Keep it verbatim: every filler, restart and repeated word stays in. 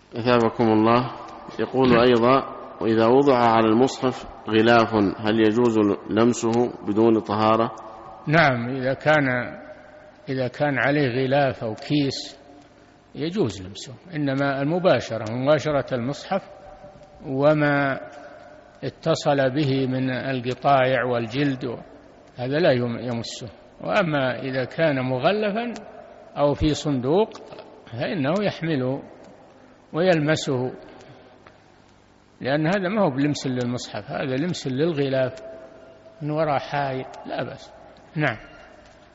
أثابكم الله. يقول أيضا: وإذا وضع على المصحف غلاف هل يجوز لمسه بدون طهارة؟ نعم، إذا كان إذا كان عليه غلاف أو كيس يجوز لمسه، إنما المباشرة مباشرة المصحف وما اتصل به من القطايع والجلد هذا لا يمسه. وأما إذا كان مغلفا أو في صندوق فإنه يحمله ويلمسه، لأن هذا ما هو بلمس للمصحف، هذا لمس للغلاف من وراء حائط، لا بأس. نعم.